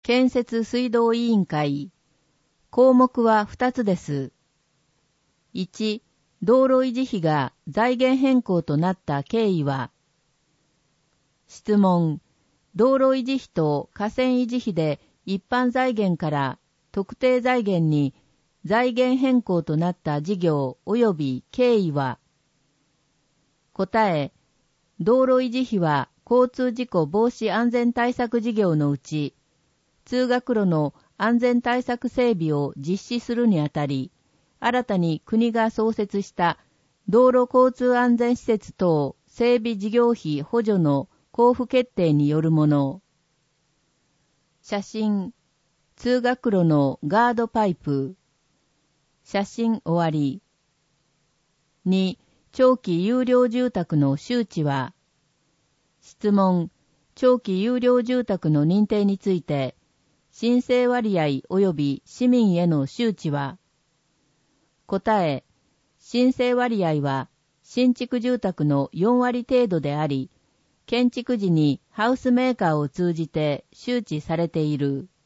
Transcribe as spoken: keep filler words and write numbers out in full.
建設水道委員会。項目はふたつです。いち、道路維持費が財源変更となった経緯は。質問。道路維持費と河川維持費で一般財源から特定財源に財源変更となった事業及び経緯は。答え。道路維持費は交通事故防止安全対策事業のうち、通学路の安全対策整備を実施するにあたり、新たに国が創設した道路交通安全施設等整備事業費補助の交付決定によるもの。写真。通学路のガードパイプ。写真終わり。に、長期有料住宅の周知は。質問。長期有料住宅の認定について、申請割合及び市民への周知は。答え。申請割合は新築住宅のよんわり程度であり、建築時にハウスメーカーを通じて周知されている。